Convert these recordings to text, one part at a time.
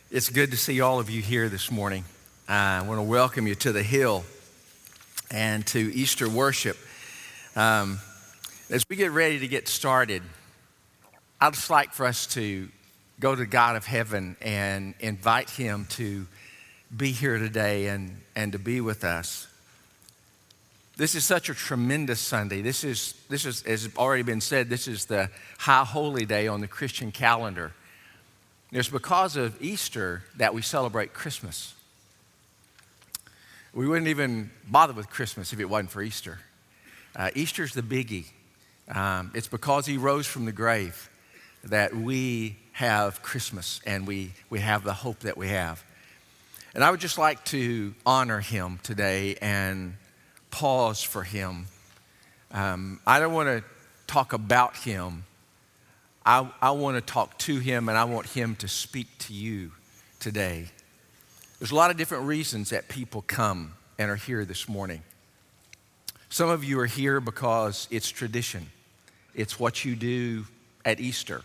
It's good to see all of you here this morning. I want to welcome you to the Hill and to Easter worship. As we get ready to get started, I'd just like for us to go to God of heaven and invite Him to be here today and to be with us. This is such a tremendous Sunday. This is, as already been said, this is the high holy day on the Christian calendar. It's because of Easter that we celebrate Christmas. We wouldn't even bother with Christmas if it wasn't for Easter. Easter's the biggie. It's because He rose from the grave that we have Christmas and we have the hope that we have. And I would just like to honor Him today and pause for Him. I don't want to talk about Him. I want to talk to Him, and I want Him to speak to you today. There's a lot of different reasons that people come and are here this morning. Some of you are here because it's tradition. It's what you do at Easter.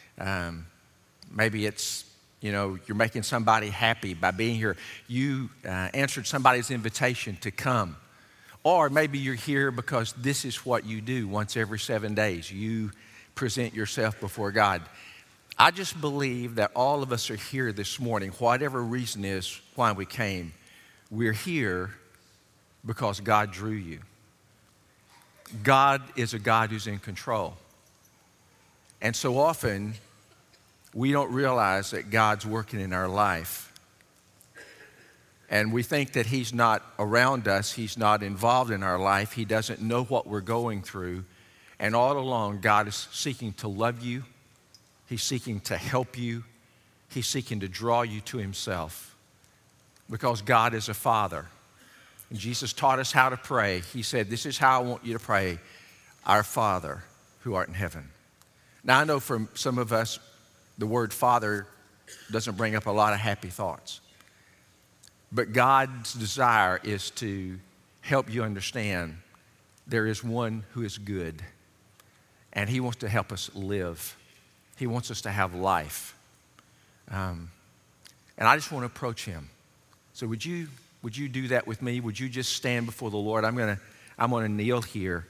Maybe it's, you're making somebody happy by being here. You answered somebody's invitation to come. Or maybe you're here because this is what you do once every 7 days. You present yourself before God. I just believe that all of us are here this morning, whatever reason is why we came. We're here because God drew you. God is a God who's in control. And so often, we don't realize that God's working in our life. And we think that He's not around us, He's not involved in our life, He doesn't know what we're going through. And all along, God is seeking to love you. He's seeking to help you. He's seeking to draw you to Himself. Because God is a Father. And Jesus taught us how to pray. He said, this is how I want you to pray, our Father who art in heaven. Now, I know for some of us, the word Father doesn't bring up a lot of happy thoughts. But God's desire is to help you understand there is one who is good. And He wants to help us live. He wants us to have life. And I just want to approach Him. So would you do that with me? Would you just stand before the Lord? I'm gonna kneel here.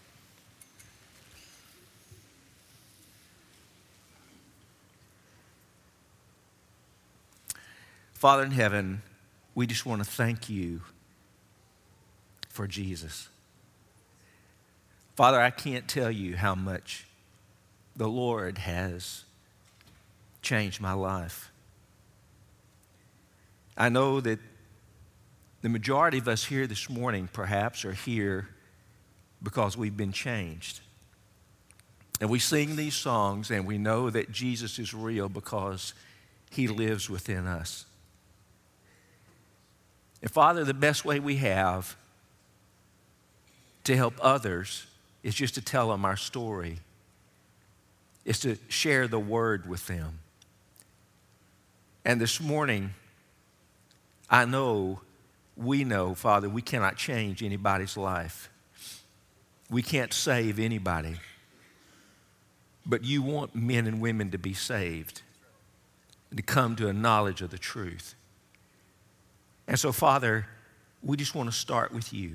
Father in heaven, we just want to thank You for Jesus. Father, I can't tell you how much the Lord has changed my life. I know that the majority of us here this morning perhaps are here because we've been changed. And we sing these songs and we know that Jesus is real because He lives within us. And Father, the best way we have to help others is just to tell them our story. Is to share the word with them. And this morning, we know, Father, we cannot change anybody's life. We can't save anybody. But You want men and women to be saved, and to come to a knowledge of the truth. And so, Father, we just want to start with You.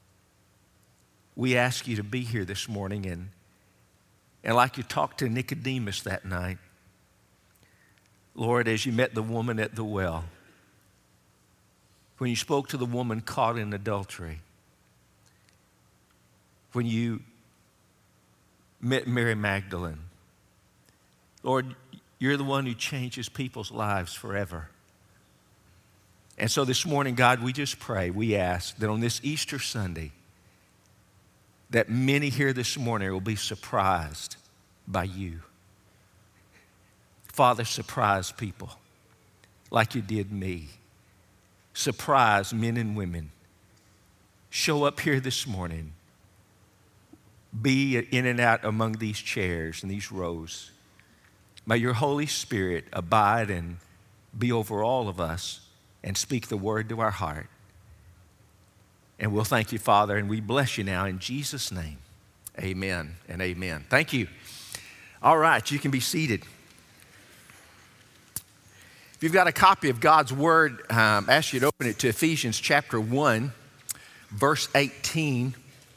We ask You to be here this morning and like You talked to Nicodemus that night, Lord, as You met the woman at the well, when You spoke to the woman caught in adultery, when You met Mary Magdalene, Lord, You're the one who changes people's lives forever. And so this morning, God, we just pray, we ask that on this Easter Sunday, that many here this morning will be surprised by You. Father, surprise people like You did me. Surprise men and women. Show up here this morning. Be in and out among these chairs and these rows. May Your Holy Spirit abide and be over all of us and speak the word to our heart. And we'll thank You, Father, and we bless You now in Jesus' name. Amen and amen. Thank you. All right, you can be seated. If If you've got a copy of God's Word, I ask you to open it to Ephesians chapter 1, verse 18.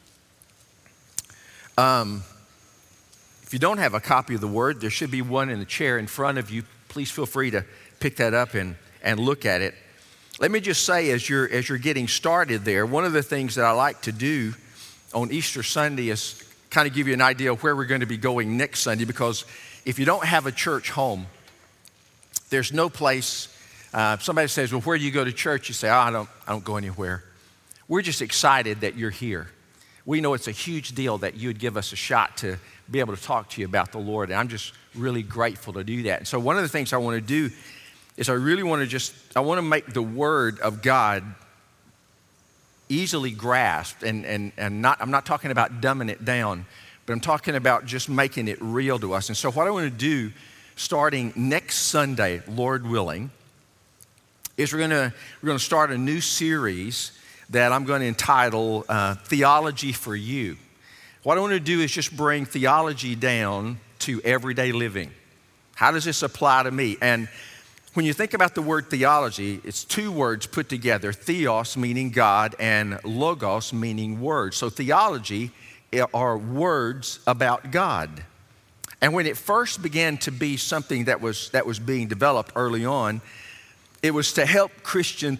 If you don't have a copy of the Word, there should be one in the chair in front of you. Please feel free to pick that up and look at it. Let me just say, as you're getting started there, one of the things that I like to do on Easter Sunday is kind of give you an idea of where we're going to be going next Sunday, because if you don't have a church home, there's no place. If somebody says, well, where do you go to church? You say, I don't go anywhere. We're just excited that you're here. We know it's a huge deal that you would give us a shot to be able to talk to you about the Lord, and I'm just really grateful to do that. And so one of the things I want to do is I want to make the Word of God easily grasped, and I'm not talking about dumbing it down, but I'm talking about just making it real to us. And so what I want to do, starting next Sunday, Lord willing, is we're going to start a new series that I'm going to entitle Theology for You. What I want to do is just bring theology down to everyday living. How does this apply to me? And when you think about the word theology, it's two words put together: theos, meaning God, and logos, meaning word. So theology are words about God. And when it first began to be something that was being developed early on, it was to help Christians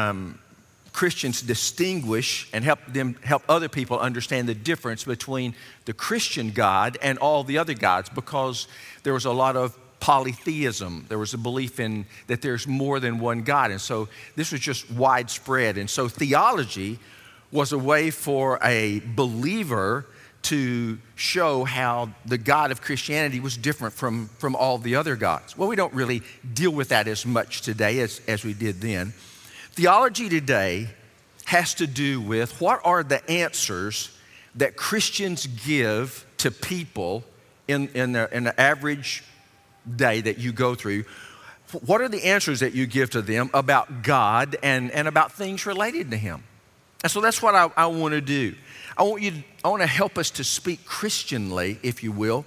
distinguish and help other people understand the difference between the Christian God and all the other gods, because there was a lot of polytheism. There was a belief in that there's more than one God, and so this was just widespread. And so theology was a way for a believer to show how the God of Christianity was different from all the other gods. Well, we don't really deal with that as much today as we did then. Theology today has to do with what are the answers that Christians give to people in the average day that you go through. What are the answers that you give to them about God and about things related to Him? And so that's what I want to do. I want to help us to speak Christianly, if you will,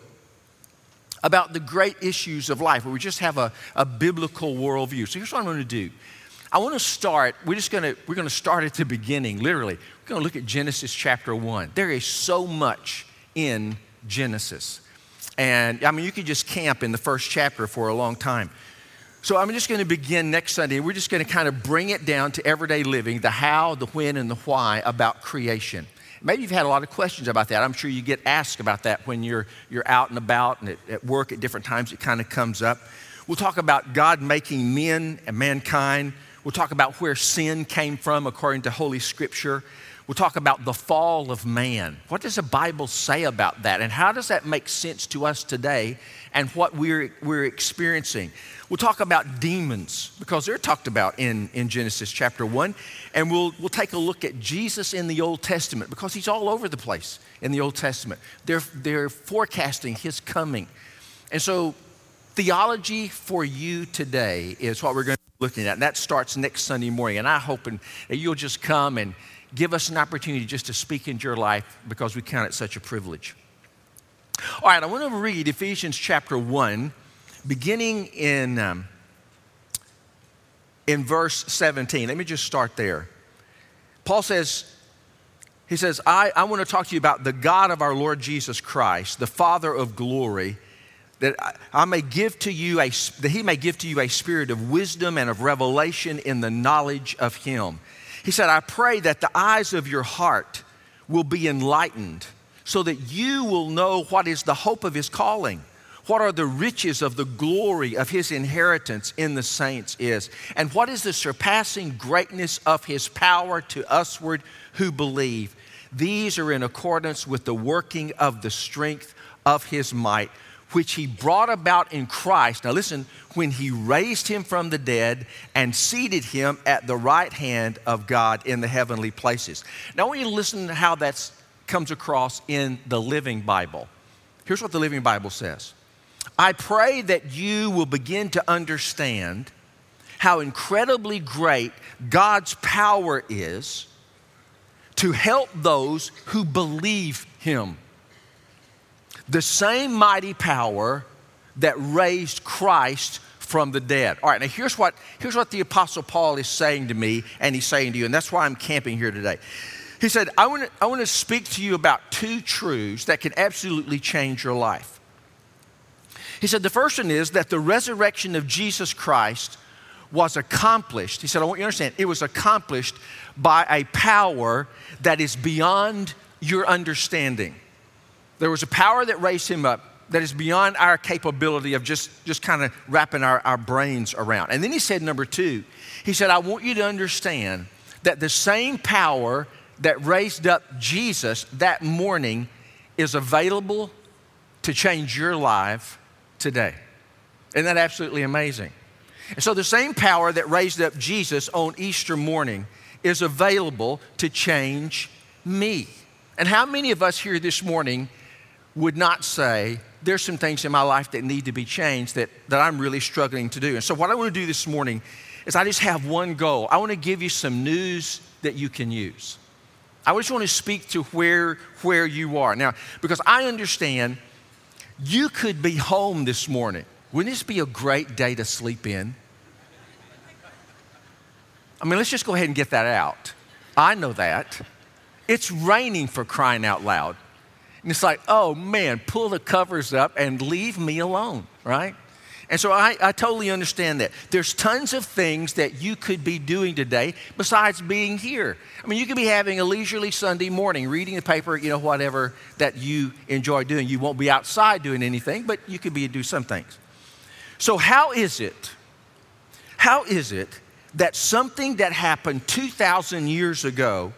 about the great issues of life, where we just have a biblical worldview. So here's what I'm going to do. I want to start, we're going to start at the beginning, literally. We're going to look at Genesis chapter 1. There is so much in Genesis. And I mean, you could just camp in the first chapter for a long time. So I'm just going to begin next Sunday. We're just going to kind of bring it down to everyday living, the how, the when, and the why about creation. Maybe you've had a lot of questions about that. I'm sure you get asked about that when you're out and about and at work at different times. It kind of comes up. We'll talk about God making men and mankind. We'll talk about where sin came from according to Holy Scripture. We'll talk about the fall of man. What does the Bible say about that? And how does that make sense to us today and what we're experiencing? We'll talk about demons, because they're talked about in Genesis chapter 1. And we'll take a look at Jesus in the Old Testament, because He's all over the place in the Old Testament. They're forecasting His coming. And so theology for you today is what we're going to be looking at. And that starts next Sunday morning. And I'm hoping that you'll just come and give us an opportunity just to speak into your life, because we count it such a privilege. All right, I want to read Ephesians chapter 1, beginning in verse 17. Let me just start there. Paul says, I want to talk to you about the God of our Lord Jesus Christ, the Father of glory, that He may give to you a spirit of wisdom and of revelation in the knowledge of Him. He said, I pray that the eyes of your heart will be enlightened, so that you will know what is the hope of His calling, what are the riches of the glory of His inheritance in the saints is, and what is the surpassing greatness of His power to usward who believe. These are in accordance with the working of the strength of His might, which He brought about in Christ. Now listen, when He raised Him from the dead and seated Him at the right hand of God in the heavenly places. Now I want you to listen to how that comes across in the Living Bible. Here's what the Living Bible says. I pray that you will begin to understand how incredibly great God's power is to help those who believe Him. The same mighty power that raised Christ from the dead. All right, now here's what the Apostle Paul is saying to me, and he's saying to you, and that's why I'm camping here today. He said, I want to speak to you about two truths that can absolutely change your life. He said, the first one is that the resurrection of Jesus Christ was accomplished. He said, I want you to understand, it was accomplished by a power that is beyond your understanding. There was a power that raised him up that is beyond our capability of just kind of wrapping our brains around. And then he said, number two, he said, I want you to understand that the same power that raised up Jesus that morning is available to change your life today. Isn't that absolutely amazing? And so the same power that raised up Jesus on Easter morning is available to change me. And how many of us here this morning would not say, there's some things in my life that need to be changed that I'm really struggling to do? And so what I want to do this morning is I just have one goal. I want to give you some news that you can use. I just want to speak to where you are. Now, because I understand you could be home this morning. Wouldn't this be a great day to sleep in? I mean, let's just go ahead and get that out. I know that. It's raining, for crying out loud. And it's like, oh man, pull the covers up and leave me alone, right? And so I totally understand that. There's tons of things that you could be doing today besides being here. I mean, you could be having a leisurely Sunday morning, reading the paper, whatever that you enjoy doing. You won't be outside doing anything, but you could do some things. So how is it that something that happened 2,000 years ago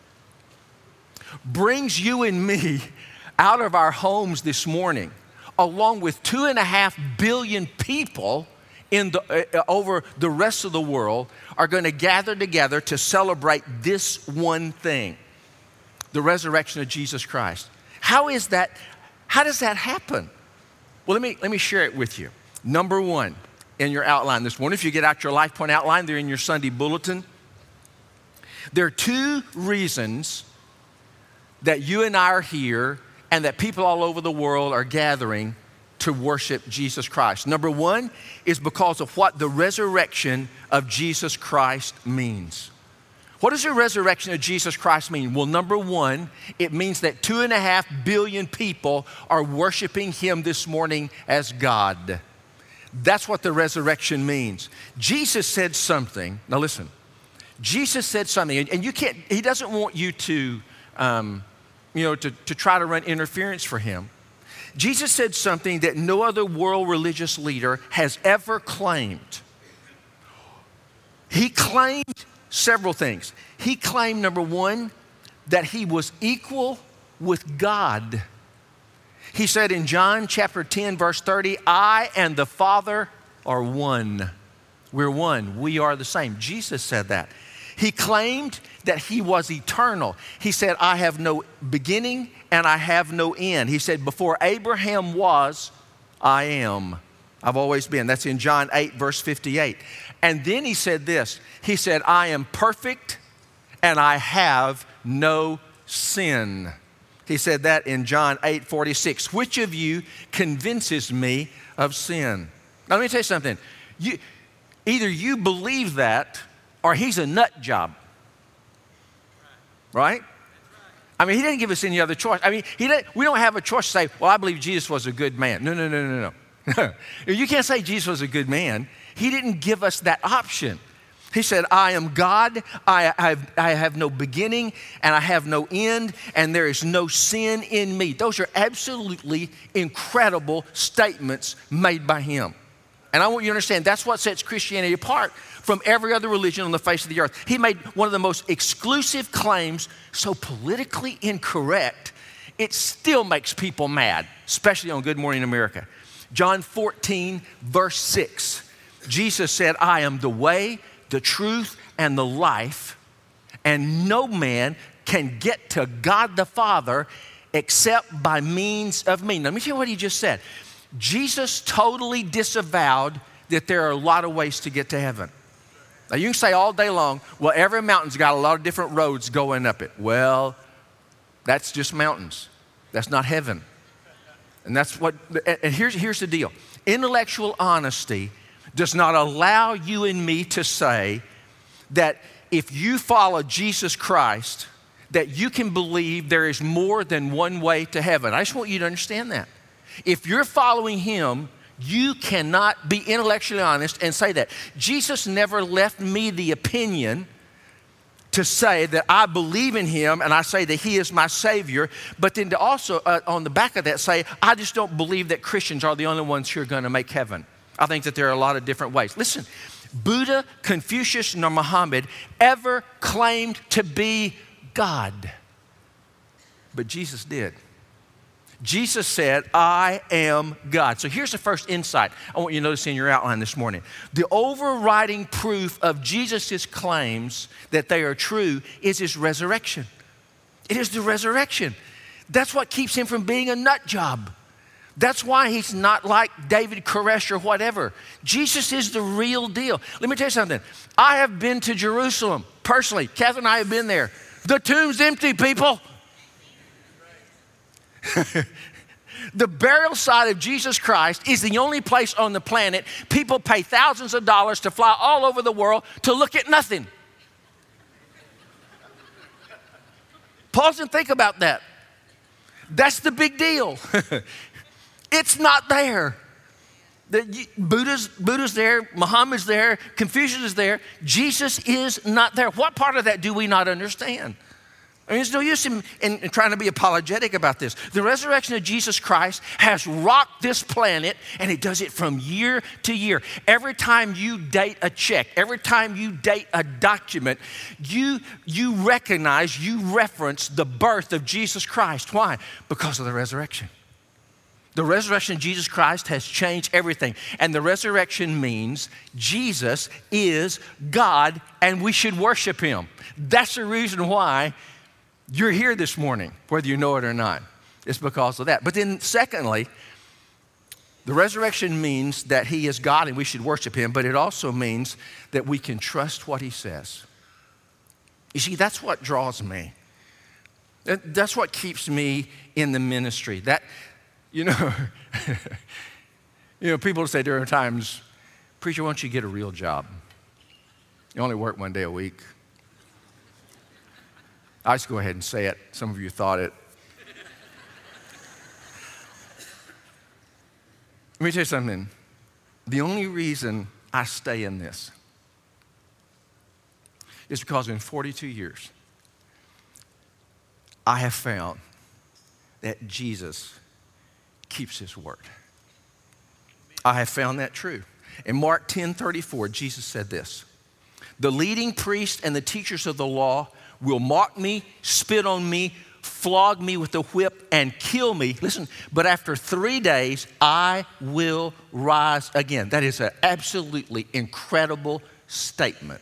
brings you and me out of our homes this morning, along with 2.5 billion people over the rest of the world are going to gather together to celebrate this one thing, the resurrection of Jesus Christ? How is that? How does that happen? Well, let me share it with you. Number one, in your outline this morning, if you get out your Life Point outline, they're in your Sunday bulletin. There are two reasons that you and I are here and that people all over the world are gathering to worship Jesus Christ. Number one is because of what the resurrection of Jesus Christ means. What does the resurrection of Jesus Christ mean? Well, number one, it means that 2.5 billion people are worshiping Him this morning as God. That's what the resurrection means. Jesus said something. Now listen, Jesus said something, and He doesn't want you to try to run interference for Him. Jesus said something that no other world religious leader has ever claimed. He claimed several things. He claimed, number one, that He was equal with God. He said in John chapter 10, verse 30, I and the Father are one. We're one. We are the same. Jesus said that. He claimed that He was eternal. He said, I have no beginning and I have no end. He said, before Abraham was, I am. I've always been. That's in John 8, verse 58. And then He said this. He said, I am perfect and I have no sin. He said that in John 8, 46. Which of you convinces me of sin? Now let me tell you something. Either you believe that or He's a nut job. Right? I mean, He didn't give us any other choice. I mean, we don't have a choice to say, well, I believe Jesus was a good man. No. You can't say Jesus was a good man. He didn't give us that option. He said, I am God, I have no beginning, and I have no end, and there is no sin in me. Those are absolutely incredible statements made by Him. And I want you to understand, that's what sets Christianity apart from every other religion on the face of the earth. He made one of the most exclusive claims, so politically incorrect, it still makes people mad, especially on Good Morning America. John 14, verse 6, Jesus said, I am the way, the truth, and the life, and no man can get to God the Father except by means of me. Now, let me tell you what He just said. Jesus totally disavowed that there are a lot of ways to get to heaven. Now, you can say all day long, well, every mountain's got a lot of different roads going up it. Well, that's just mountains. That's not heaven. And that's what, and here's the deal. Intellectual honesty does not allow you and me to say that if you follow Jesus Christ, that you can believe there is more than one way to heaven. I just want you to understand that. If you're following him, you cannot be intellectually honest and say that. Jesus never left me the opinion to say that I believe in him and I say that he is my Savior, but then to also on the back of that say, I just don't believe that Christians are the only ones who are going to make heaven. I think that there are a lot of different ways. Listen, Buddha, Confucius, nor Muhammad ever claimed to be God, but Jesus did. Jesus said, I am God. So here's the first insight I want you to notice in your outline this morning. The overriding proof of Jesus' claims that they are true is his resurrection. It is the resurrection. That's what keeps him from being a nut job. That's why he's not like David Koresh or whatever. Jesus is the real deal. Let me tell you something. I have been to Jerusalem personally. Catherine and I have been there. The tomb's empty, people. The burial site of Jesus Christ is the only place on the planet people pay thousands of dollars to fly all over the world to look at nothing. Pause and think about that. That's the big deal. It's not there. Buddha's there, Muhammad's there, Confucius is there. Jesus is not there. What part of that do we not understand? I mean, there's no use in trying to be apologetic about this. The resurrection of Jesus Christ has rocked this planet, and it does it from year to year. Every time you date a check, every time you date a document, you recognize, you reference the birth of Jesus Christ. Why? Because of the resurrection. The resurrection of Jesus Christ has changed everything. And the resurrection means Jesus is God, and we should worship him. That's the reason why you're here this morning, whether you know it or not. It's because of that. But then secondly, the resurrection means that he is God and we should worship him, but it also means that we can trust what he says. You see, that's what draws me. That's what keeps me in the ministry. That, people say during times, preacher, why don't you get a real job? You only work one day a week. I just go ahead and say it. Some of you thought it. Let me tell you something. The only reason I stay in this is because in 42 years, I have found that Jesus keeps his word. I have found that true. In Mark 10:34, Jesus said this, the leading priests and the teachers of the law will mock me, spit on me, flog me with a whip, and kill me. Listen, but after 3 days, I will rise again. That is an absolutely incredible statement.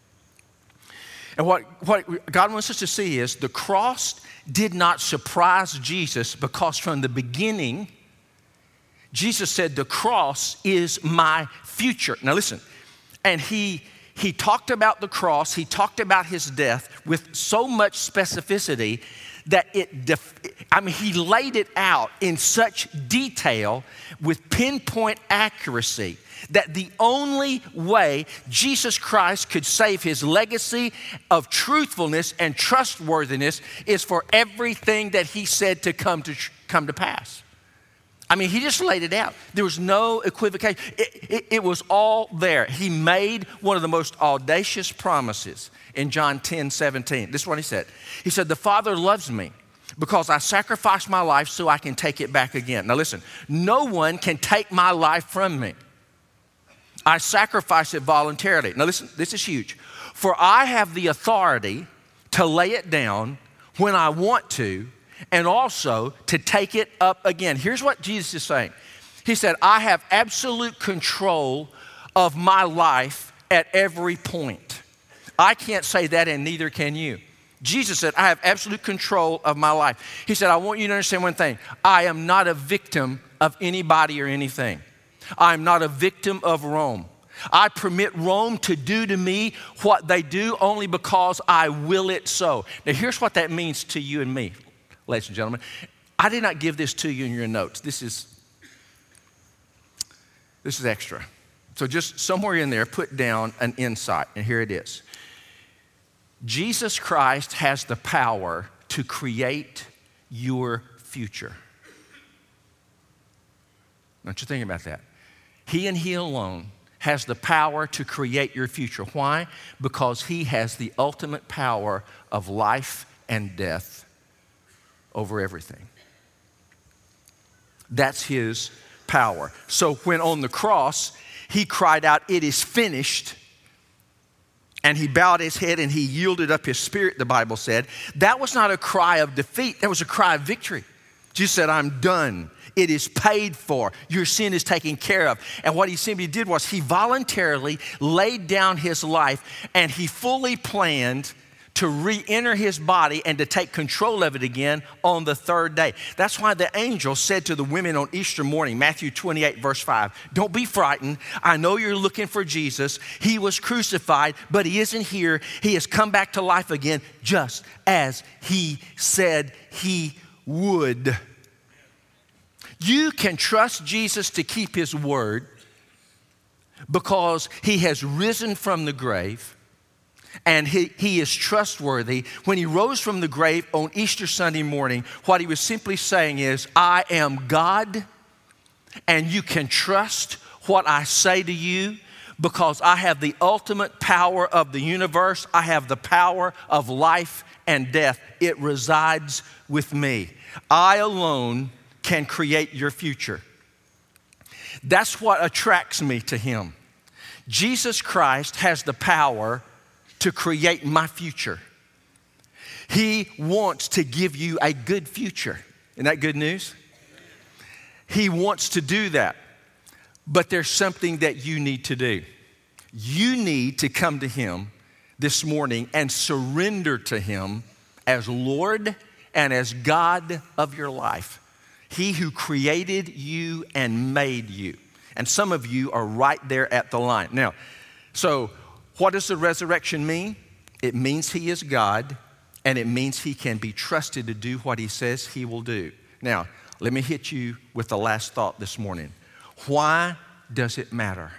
And what God wants us to see is the cross did not surprise Jesus, because from the beginning, Jesus said, the cross is my future. Now listen, and he talked about the cross, he talked about his death with so much specificity that he laid it out in such detail with pinpoint accuracy that the only way Jesus Christ could save his legacy of truthfulness and trustworthiness is for everything that he said to come to pass. I mean, he just laid it out. There was no equivocation. It was all there. He made one of the most audacious promises in John 10:17. This is what he said. He said, the Father loves me because I sacrificed my life so I can take it back again. Now listen, no one can take my life from me. I sacrifice it voluntarily. Now listen, this is huge. For I have the authority to lay it down when I want to, and also to take it up again. Here's what Jesus is saying. He said, I have absolute control of my life at every point. I can't say that, and neither can you. Jesus said, I have absolute control of my life. He said, I want you to understand one thing. I am not a victim of anybody or anything. I am not a victim of Rome. I permit Rome to do to me what they do only because I will it so. Now here's what that means to you and me. Ladies and gentlemen, I did not give this to you in your notes. This is extra. So just somewhere in there, put down an insight, and here it is. Jesus Christ has the power to create your future. Don't you think about that? He and He alone has the power to create your future. Why? Because He has the ultimate power of life and death over everything. That's His power. So when on the cross, He cried out, "It is finished," and He bowed His head and He yielded up His spirit, the Bible said, that was not a cry of defeat. That was a cry of victory. Jesus said, "I'm done. It is paid for. Your sin is taken care of." And what He simply did was He voluntarily laid down His life, and He fully planned to re-enter His body and to take control of it again on the third day. That's why the angel said to the women on Easter morning, Matthew 28, verse 5, "Don't be frightened. I know you're looking for Jesus. He was crucified, but He isn't here. He has come back to life again, just as He said He would." You can trust Jesus to keep His word because He has risen from the grave. And he is trustworthy. When He rose from the grave on Easter Sunday morning, what He was simply saying is, "I am God, and you can trust what I say to you because I have the ultimate power of the universe. I have the power of life and death. It resides with me. I alone can create your future." That's what attracts me to Him. Jesus Christ has the power to create my future. He wants to give you a good future. Isn't that good news? He wants to do that. But there's something that you need to do. You need to come to Him this morning and surrender to Him as Lord and as God of your life. He who created you and made you. And some of you are right there at the line. Now, so what does the resurrection mean? It means He is God, and it means He can be trusted to do what He says He will do. Now, let me hit you with the last thought this morning. Why does it matter?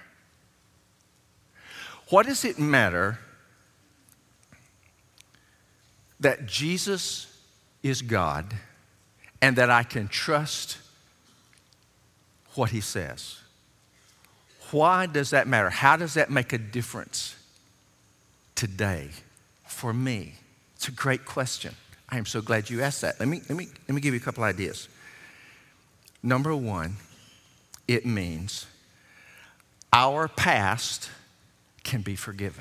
What does it matter that Jesus is God and that I can trust what He says? Why does that matter? How does that make a difference today for me? It's a great question. I am so glad you asked that. Let me give you a couple ideas. Number one, it means our past can be forgiven.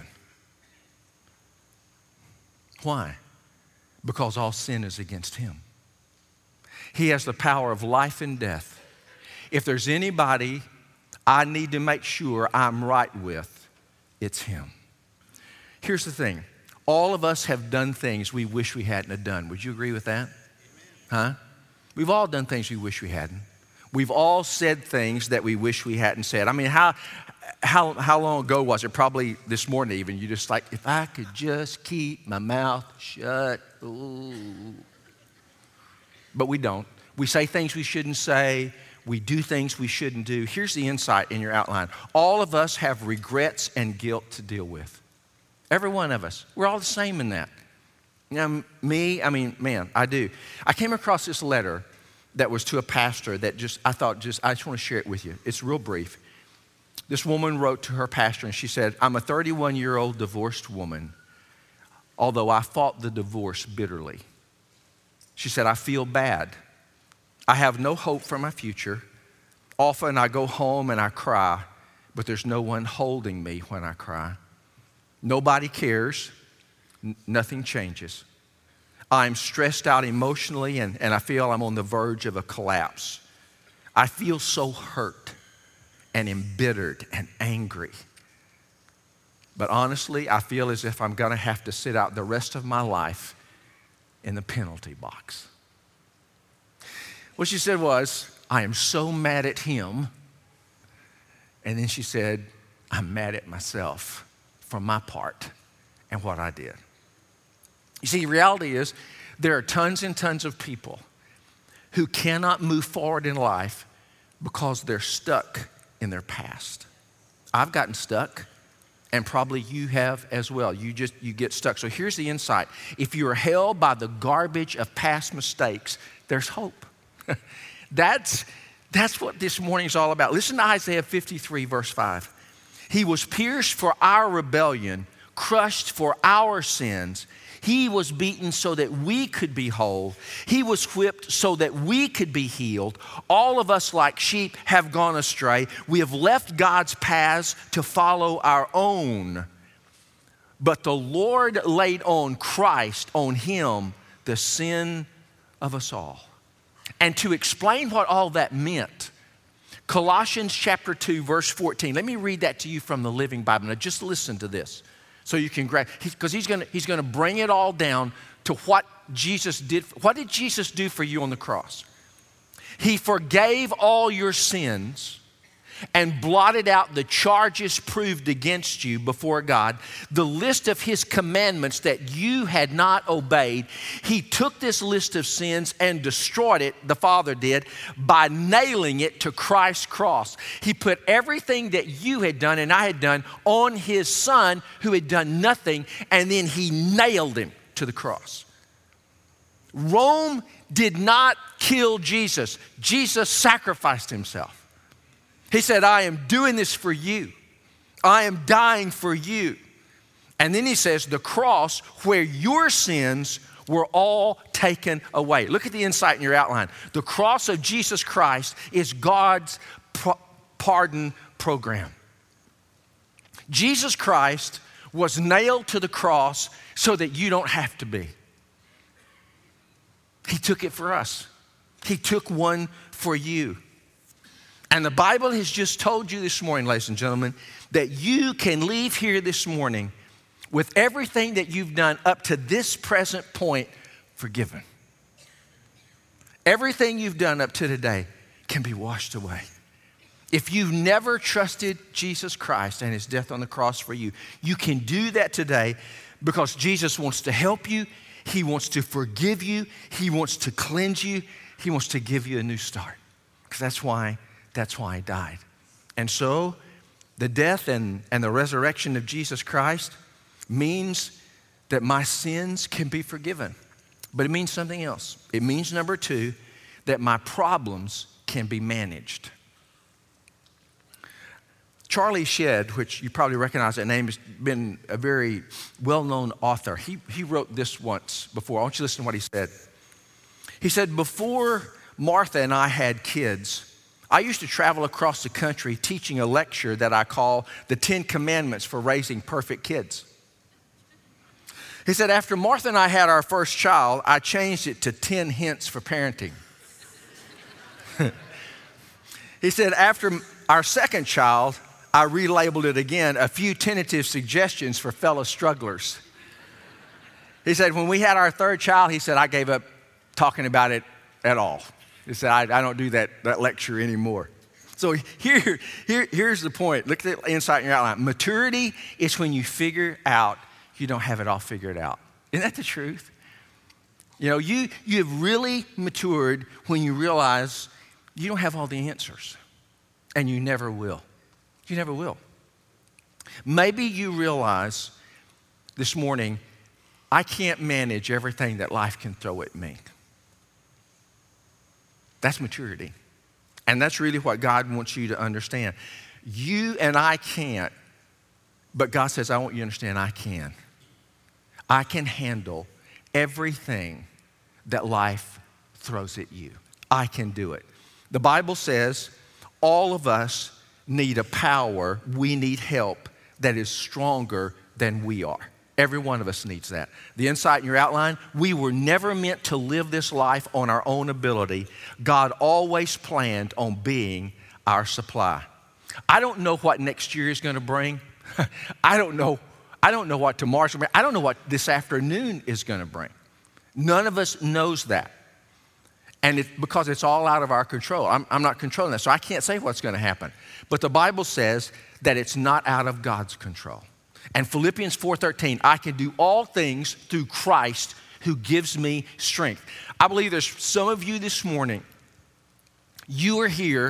Why? Because all sin is against Him. He has the power of life and death. If there's anybody I need to make sure I'm right with, it's Him. Here's the thing. All of us have done things we wish we hadn't have done. Would you agree with that? Huh? We've all done things we wish we hadn't. We've all said things that we wish we hadn't said. I mean, how long ago was it? Probably this morning even. You just like, if I could just keep my mouth shut. Ooh. But we don't. We say things we shouldn't say. We do things we shouldn't do. Here's the insight in your outline. All of us have regrets and guilt to deal with. Every one of us. We're all the same in that. You know, I do. I came across this letter that was to a pastor that I just want to share it with you. It's real brief. This woman wrote to her pastor and she said, "I'm a 31-year-old divorced woman, although I fought the divorce bitterly." She said, "I feel bad. I have no hope for my future. Often I go home and I cry, but there's no one holding me when I cry. Nobody cares. Nothing changes. I'm stressed out emotionally and I feel I'm on the verge of a collapse. I feel so hurt and embittered and angry. But honestly, I feel as if I'm going to have to sit out the rest of my life in the penalty box." What she said was, "I am so mad at him." And then she said, "I'm mad at myself for my part and what I did." You see, the reality is there are tons and tons of people who cannot move forward in life because they're stuck in their past. I've gotten stuck, and probably you have as well. You get stuck. So here's the insight. If you're held by the garbage of past mistakes, there's hope. That's what this morning is all about. Listen to Isaiah 53, verse 5. He was pierced for our rebellion, crushed for our sins. He was beaten so that we could be whole. He was whipped so that we could be healed. All of us like sheep have gone astray. We have left God's paths to follow our own. But the Lord laid on Christ, on him, the sin of us all. And to explain what all that meant, Colossians chapter 2, verse 14. Let me read that to you from the Living Bible. Now just listen to this. So you can grab, because he's going to bring it all down to what Jesus did. What did Jesus do for you on the cross? He forgave all your sins and blotted out the charges proved against you before God, the list of his commandments that you had not obeyed. He took this list of sins and destroyed it, the Father did, by nailing it to Christ's cross. He put everything that you had done and I had done on his Son who had done nothing, and then he nailed him to the cross. Rome did not kill Jesus. Jesus sacrificed himself. He said, I am doing this for you. I am dying for you. And then he says, the cross where your sins were all taken away. Look at the insight in your outline. The cross of Jesus Christ is God's pardon program. Jesus Christ was nailed to the cross so that you don't have to be. He took it for us. He took one for you. And the Bible has just told you this morning, ladies and gentlemen, that you can leave here this morning with everything that you've done up to this present point forgiven. Everything you've done up to today can be washed away. If you've never trusted Jesus Christ and his death on the cross for you, you can do that today because Jesus wants to help you. He wants to forgive you. He wants to cleanse you. He wants to give you a new start. Because that's why he died. And so the death and the resurrection of Jesus Christ means that my sins can be forgiven. But it means something else. It means, number two, that my problems can be managed. Charlie Shedd, which you probably recognize that name, has been a very well-known author. He wrote this once before. I want you to listen to what he said. He said, before Martha and I had kids, I used to travel across the country teaching a lecture that I call the 10 Commandments for Raising Perfect Kids. He said, after Martha and I had our first child, I changed it to 10 Hints for Parenting. He said, after our second child, I relabeled it again, a few tentative suggestions for fellow strugglers. He said, when we had our third child, he said, I gave up talking about it at all. He said, I don't do that lecture anymore. So here's the point. Look at the insight in your outline. Maturity is when you figure out you don't have it all figured out. Isn't that the truth? You know, you have really matured when you realize you don't have all the answers. And you never will. You never will. Maybe you realize this morning, I can't manage everything that life can throw at me. That's maturity. And that's really what God wants you to understand. You and I can't, but God says, I want you to understand I can. I can handle everything that life throws at you. I can do it. The Bible says all of us need a power, we need help that is stronger than we are. Every one of us needs that. The insight in your outline, we were never meant to live this life on our own ability. God always planned on being our supply. I don't know what next year is going to bring. I don't know what tomorrow's going to bring. I don't know what this afternoon is going to bring. None of us knows that. And because it's all out of our control. I'm not controlling that, so I can't say what's going to happen. But the Bible says that it's not out of God's control. And Philippians 4:13, I can do all things through Christ who gives me strength. I believe there's some of you this morning, you are here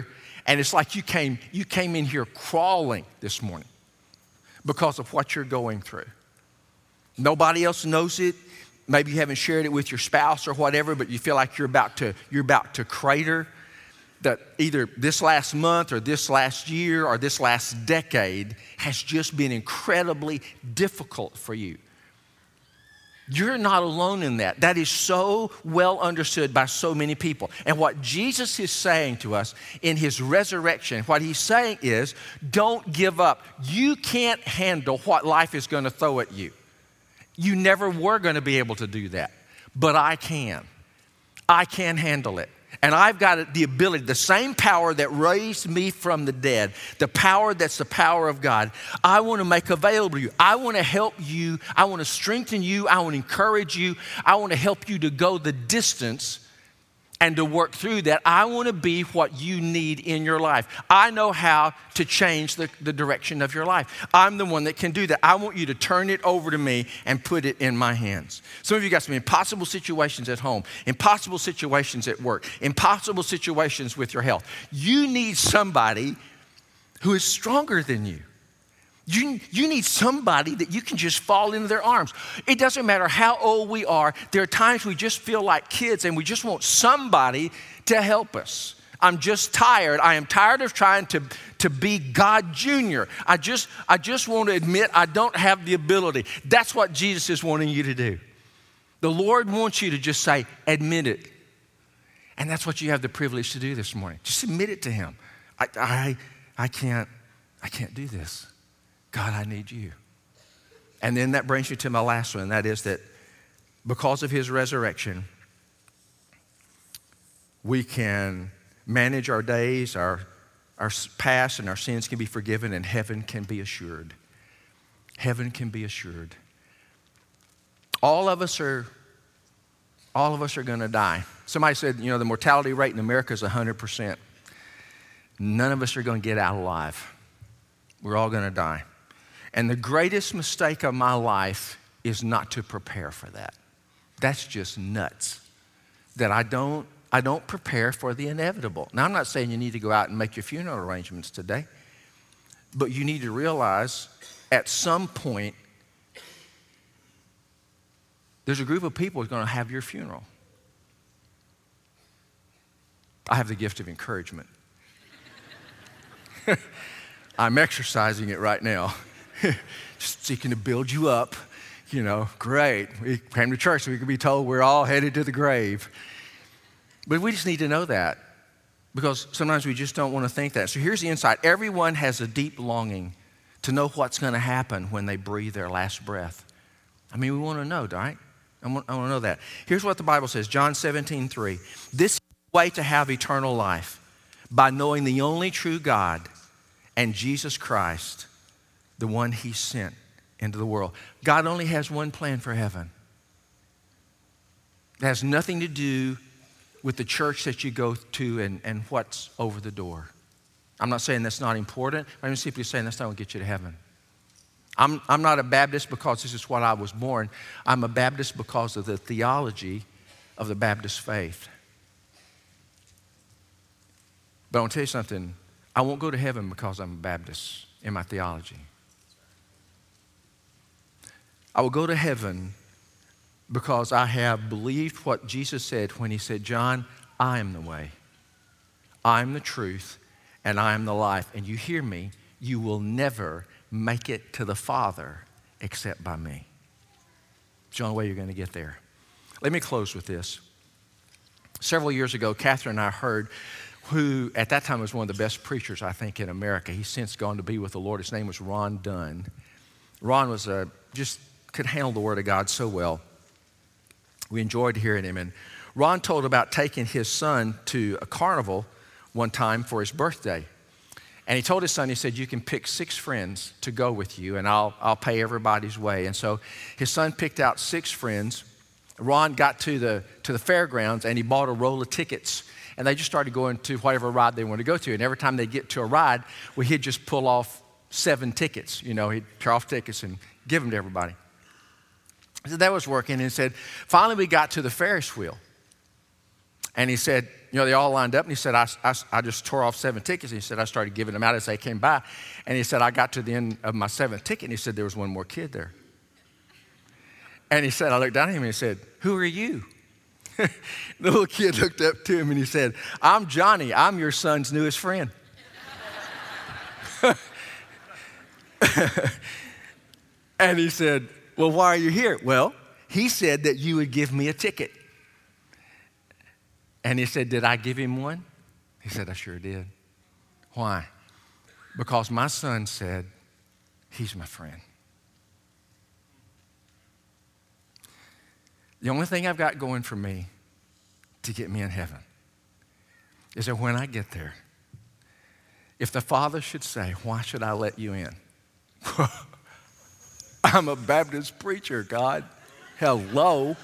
And it's like you came in here crawling this morning because of what you're going through. Nobody else knows it. Maybe you haven't shared it with your spouse or whatever, but you feel like you're about to crater. That either this last month or this last year or this last decade has just been incredibly difficult for you. You're not alone in that. That is so well understood by so many people. And what Jesus is saying to us in his resurrection, what he's saying is, don't give up. You can't handle what life is going to throw at you. You never were going to be able to do that, but I can. I can handle it. And I've got the ability, the same power that raised me from the dead, the power that's the power of God, I want to make available to you. I want to help you. I want to strengthen you. I want to encourage you. I want to help you to go the distance and to work through that. I want to be what you need in your life. I know how to change the direction of your life. I'm the one that can do that. I want you to turn it over to me and put it in my hands. Some of you got some impossible situations at home, impossible situations at work, impossible situations with your health. You need somebody who is stronger than you. You need somebody that you can just fall into their arms. It doesn't matter how old we are. There are times we just feel like kids and we just want somebody to help us. I'm just tired. I am tired of trying to be God Jr. I just want to admit I don't have the ability. That's what Jesus is wanting you to do. The Lord wants you to just say, admit it. And that's what you have the privilege to do this morning. Just admit it to him. I can't do this. God, I need you. And then that brings you to my last one, and that is that because of his resurrection, we can manage our days, our past and our sins can be forgiven, and heaven can be assured. Heaven can be assured. All of us are going to die. Somebody said, the mortality rate in America is 100%. None of us are going to get out alive. We're all going to die. And the greatest mistake of my life is not to prepare for that. That's just nuts. That I don't prepare for the inevitable. Now, I'm not saying you need to go out and make your funeral arrangements today, but you need to realize at some point there's a group of people who's going to have your funeral. I have the gift of encouragement. I'm exercising it right now. Just seeking to build you up. Great. We came to church so we could be told we're all headed to the grave. But we just need to know that because sometimes we just don't want to think that. So here's the insight. Everyone has a deep longing to know what's going to happen when they breathe their last breath. I mean, we want to know, right? I want to know that. Here's what the Bible says, John 17:3. This is the way to have eternal life, by knowing the only true God and Jesus Christ, the one he sent into the world. God only has one plan for heaven. It has nothing to do with the church that you go to and what's over the door. I'm not saying that's not important. I'm simply saying that's not going to get you to heaven. I'm not a Baptist because this is what I was born. I'm a Baptist because of the theology of the Baptist faith. But I want to tell you something. I won't go to heaven because I'm a Baptist in my theology. I will go to heaven because I have believed what Jesus said when he said, John, I am the way, I am the truth, and I am the life. And you hear me, you will never make it to the Father except by me. It's the only way you're going to get there. Let me close with this. Several years ago, Catherine and I heard who at that time was one of the best preachers, I think, in America. He's since gone to be with the Lord. His name was Ron Dunn. Ron was just could handle the Word of God so well. We enjoyed hearing him. And Ron told about taking his son to a carnival one time for his birthday. And he told his son, he said, you can pick 6 friends to go with you, and I'll pay everybody's way. And so his son picked out 6 friends. Ron got to the fairgrounds, and he bought a roll of tickets. And they just started going to whatever ride they wanted to go to. And every time they get to a ride, he'd just pull off 7 tickets. He'd tear off tickets and give them to everybody. So that was working. And he said, finally we got to the Ferris wheel. And he said, they all lined up, and he said, I just tore off 7 tickets. And he said, I started giving them out as they came by. And he said, I got to the end of my 7th ticket, and he said, there was one more kid there. And he said, I looked down at him, and he said, who are you? The little kid looked up to him, and he said, I'm Johnny. I'm your son's newest friend. And he said, well, why are you here? Well, he said that you would give me a ticket. And he said, did I give him one? He said, I sure did. Why? Because my son said, he's my friend. The only thing I've got going for me to get me in heaven is that when I get there, if the Father should say, why should I let you in? I'm a Baptist preacher, God. Hello.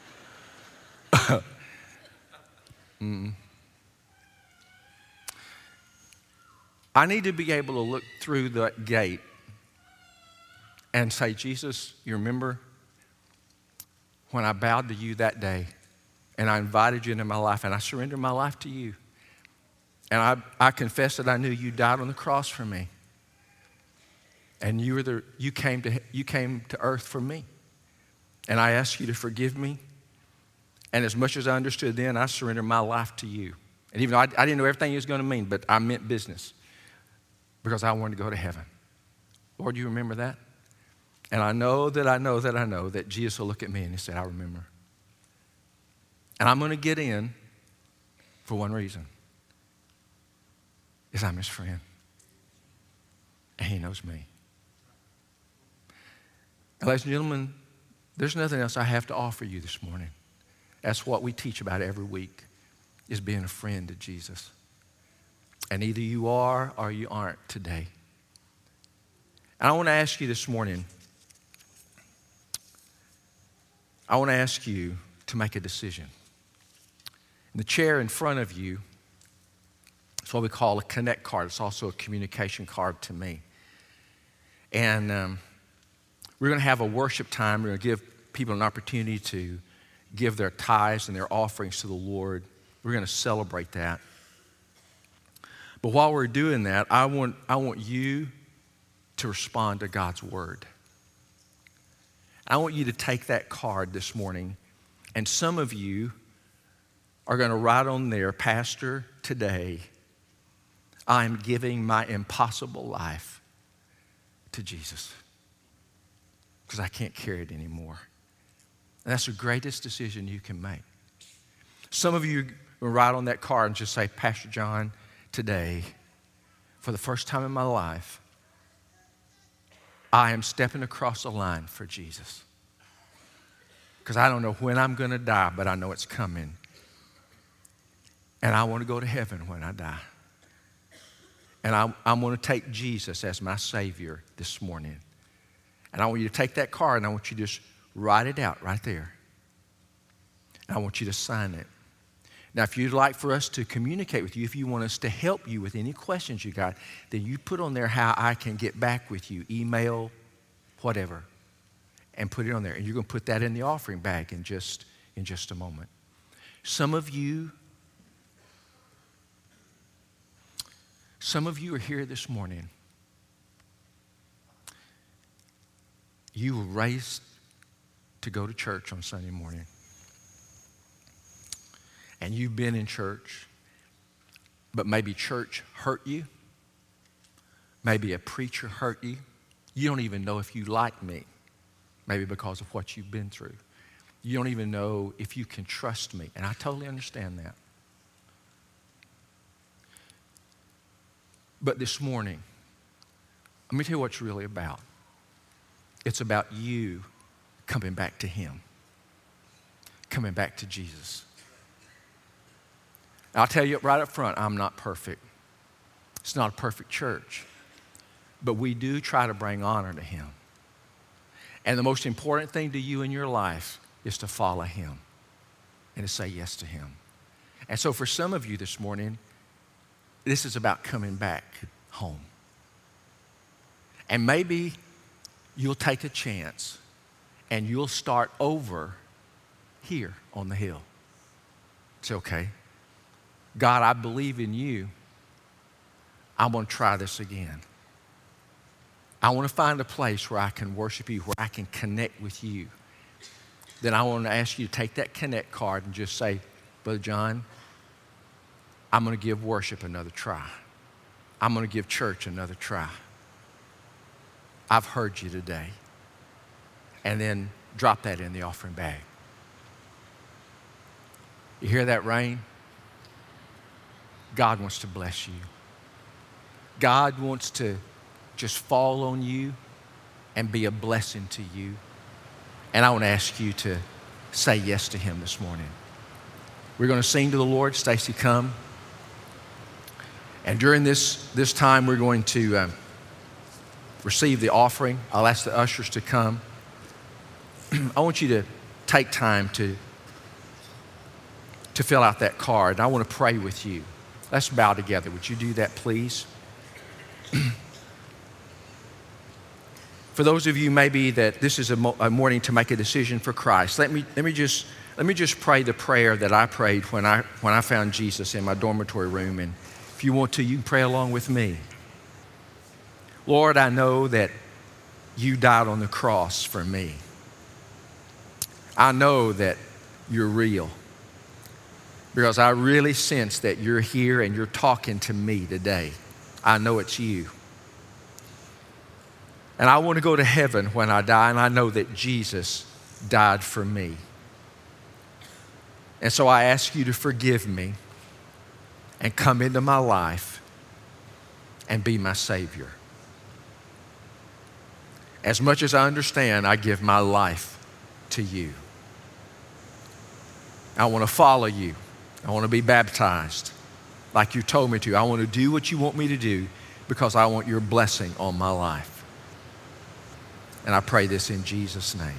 I need to be able to look through that gate and say, Jesus, you remember when I bowed to you that day and I invited you into my life and I surrendered my life to you. And I confessed that I knew you died on the cross for me. And you came to earth for me. And I asked you to forgive me. And as much as I understood then, I surrendered my life to you. And even though I didn't know everything it was going to mean, but I meant business because I wanted to go to heaven. Lord, you remember that? And I know that Jesus will look at me and he said, I remember. And I'm going to get in for one reason, is I'm his friend. And he knows me. And ladies and gentlemen, there's nothing else I have to offer you this morning. That's what we teach about every week, is being a friend to Jesus. And either you are or you aren't today. And I want to ask you this morning, I want to ask you to make a decision. In the chair in front of you, it's what we call a connect card. It's also a communication card to me. And we're going to have a worship time. We're going to give people an opportunity to give their tithes and their offerings to the Lord. We're going to celebrate that. But while we're doing that, I want you to respond to God's word. I want you to take that card this morning, and some of you are going to write on there, Pastor, today, I'm giving my impossible life to Jesus because I can't carry it anymore. And that's the greatest decision you can make. Some of you will write on that card and just say, Pastor John, today, for the first time in my life, I am stepping across the line for Jesus. Because I don't know when I'm going to die, but I know it's coming. And I want to go to heaven when I die. And I'm going to take Jesus as my Savior this morning. And I want you to take that card and I want you to just write it out right there. And I want you to sign it. Now, if you'd like for us to communicate with you, if you want us to help you with any questions you got, then you put on there how I can get back with you, email, whatever, and put it on there. And you're going to put that in the offering bag in just a moment. Some of you are here this morning. You were raised to go to church on Sunday morning. And you've been in church, but maybe church hurt you. Maybe a preacher hurt you. You don't even know if you like me, maybe because of what you've been through. You don't even know if you can trust me, and I totally understand that. But this morning, let me tell you what it's really about. It's about you coming back to him, coming back to Jesus. I'll tell you right up front, I'm not perfect. It's not a perfect church. But we do try to bring honor to him. And the most important thing to you in your life is to follow him and to say yes to him. And so for some of you this morning, this is about coming back home. And maybe you'll take a chance and you'll start over here on the hill. It's okay. God, I believe in you. I'm going to try this again. I want to find a place where I can worship you, where I can connect with you. Then I want to ask you to take that connect card and just say, Brother John, I'm going to give worship another try. I'm going to give church another try. I've heard you today. And then drop that in the offering bag. You hear that rain? God wants to bless you. God wants to just fall on you and be a blessing to you. And I want to ask you to say yes to him this morning. We're going to sing to the Lord. Stacy, come. And during this time, we're going to receive the offering. I'll ask the ushers to come. I want you to take time to fill out that card. I want to pray with you. Let's bow together. Would you do that, please? For those of you maybe that this is a morning to make a decision for Christ, let me just pray the prayer that I prayed when I found Jesus in my dormitory room. And if you want to, you can pray along with me. Lord, I know that you died on the cross for me. I know that you're real because I really sense that you're here and you're talking to me today. I know it's you. And I want to go to heaven when I die, and I know that Jesus died for me. And so I ask you to forgive me and come into my life and be my Savior. As much as I understand, I give my life to you. I want to follow you. I want to be baptized like you told me to. I want to do what you want me to do because I want your blessing on my life. And I pray this in Jesus' name.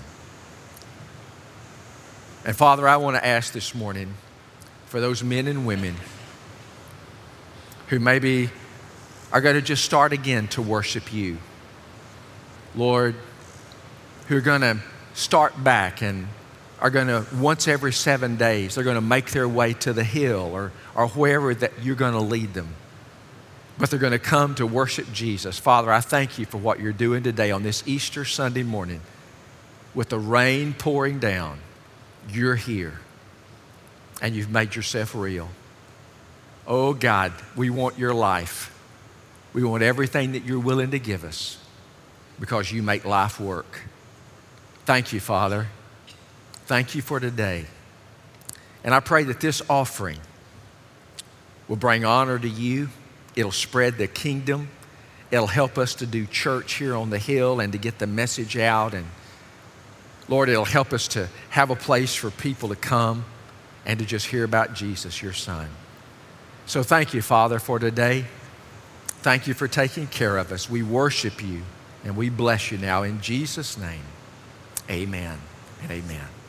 And Father, I want to ask this morning for those men and women who maybe are going to just start again to worship you. Lord, who are going to start back and are going to, once every 7 days, they're going to make their way to the hill or wherever that you're going to lead them. But they're going to come to worship Jesus. Father, I thank you for what you're doing today on this Easter Sunday morning. With the rain pouring down, you're here and you've made yourself real. Oh God, we want your life. We want everything that you're willing to give us because you make life work. Thank you, Father. Thank you for today. And I pray that this offering will bring honor to you. It'll spread the kingdom. It'll help us to do church here on the hill and to get the message out. And Lord, it'll help us to have a place for people to come and to just hear about Jesus, your Son. So thank you, Father, for today. Thank you for taking care of us. We worship you and we bless you now in Jesus' name. Amen and amen.